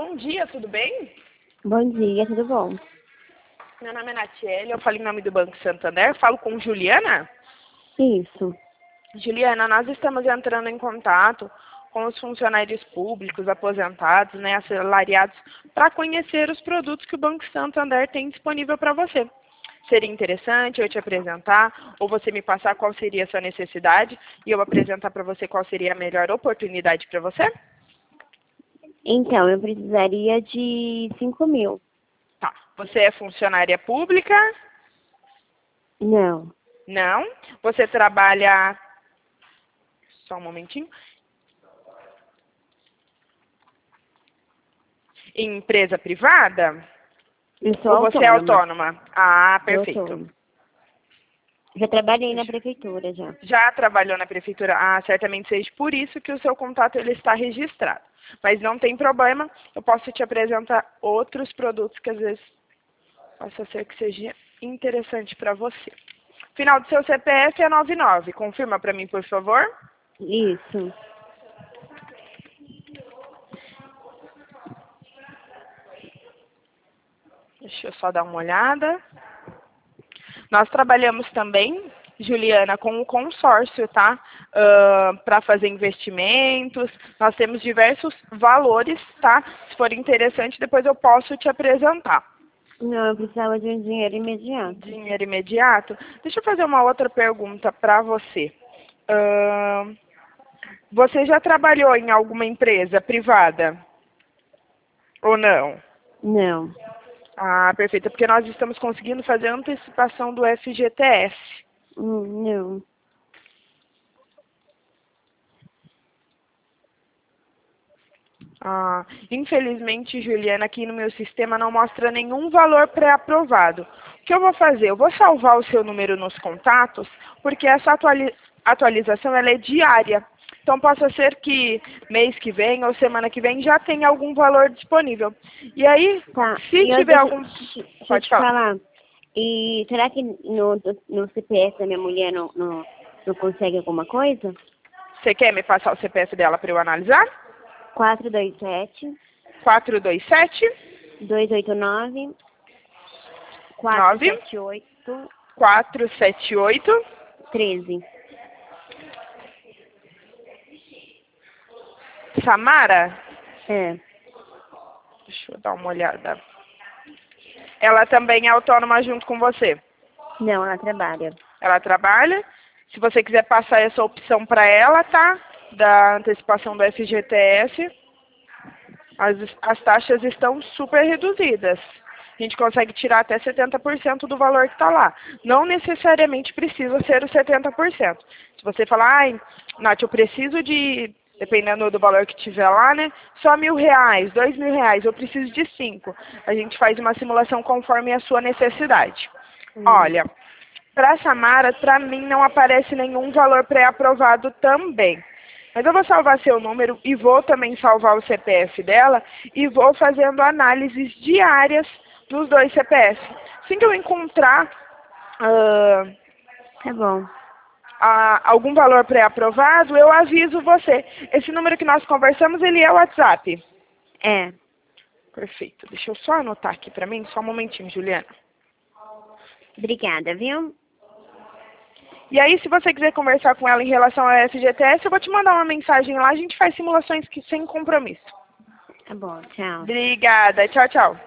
Bom dia, tudo bem? Bom dia, tudo bom? Meu nome é Natiele, eu falo em nome do Banco Santander, falo com Juliana. Isso. Juliana, nós estamos entrando em contato com os funcionários públicos, aposentados, né, assalariados, para conhecer os produtos que o Banco Santander tem disponível para você. Seria interessante eu te apresentar, ou você me passar qual seria a sua necessidade, e eu apresentar para você qual seria a melhor oportunidade para você? Então, eu precisaria de 5.000. Tá. Você é funcionária pública? Não. Não. Você trabalha... Só um momentinho. Em empresa privada? Eu sou Ou você é autônoma. autônoma? Ah, Sou perfeito. autônoma. Já trabalhei na prefeitura, já. Já trabalhou na prefeitura? Ah, certamente seja por isso que o seu contato ele está registrado. Mas não tem problema, eu posso te apresentar outros produtos que às vezes possa ser que seja interessante para você. Final do seu CPF é 99. Confirma para mim, por favor. Isso. Deixa eu só dar uma olhada. Nós trabalhamos também, Juliana, com o consórcio, tá? Para fazer investimentos. Nós temos diversos valores, tá? Se for interessante, depois eu posso te apresentar. Não, eu precisava de um dinheiro imediato. Dinheiro imediato? Deixa eu fazer uma outra pergunta para você. Você já trabalhou em alguma empresa privada? Ou não? Não. Ah, perfeito. Porque nós estamos conseguindo fazer a antecipação do FGTS. Não. Ah, infelizmente, Juliana, aqui no meu sistema não mostra nenhum valor pré-aprovado. O que eu vou fazer? Eu vou salvar o seu número nos contatos, porque essa atualização ela é diária. Então, possa ser que mês que vem ou semana que vem já tenha algum valor disponível. E aí, Tá. se tiver algum... Deixa eu Pode te falar. falar. E será que no CPF da minha mulher não consegue alguma coisa? Você quer me passar o CPF dela para eu analisar? 427 427 289 9 478 478 13. Samara? É. Deixa eu dar uma olhada. Ela também é autônoma junto com você? Não, ela trabalha. Ela trabalha? Se você quiser passar essa opção para ela, tá? Da antecipação do FGTS, as taxas estão super reduzidas. A gente consegue tirar até 70% do valor que está lá. Não necessariamente precisa ser os 70%. Se você falar, ai, Nath, eu preciso de, dependendo do valor que tiver lá, né? Só R$1.000, R$2.000, eu preciso de 5. A gente faz uma simulação conforme a sua necessidade. Olha, para a Samara, para mim não aparece nenhum valor pré-aprovado também. Mas eu vou salvar seu número e vou também salvar o CPF dela e vou fazendo análises diárias dos dois CPF. Assim que eu encontrar Tá bom. algum valor pré-aprovado, eu aviso você. Esse número que nós conversamos, ele é o WhatsApp? É. Perfeito. Deixa eu só anotar aqui para mim, só um momentinho, Juliana. Obrigada, viu? E aí, se você quiser conversar com ela em relação ao FGTS, eu vou te mandar uma mensagem lá, a gente faz simulações sem compromisso. Tá bom, tchau. Obrigada. Tchau, tchau.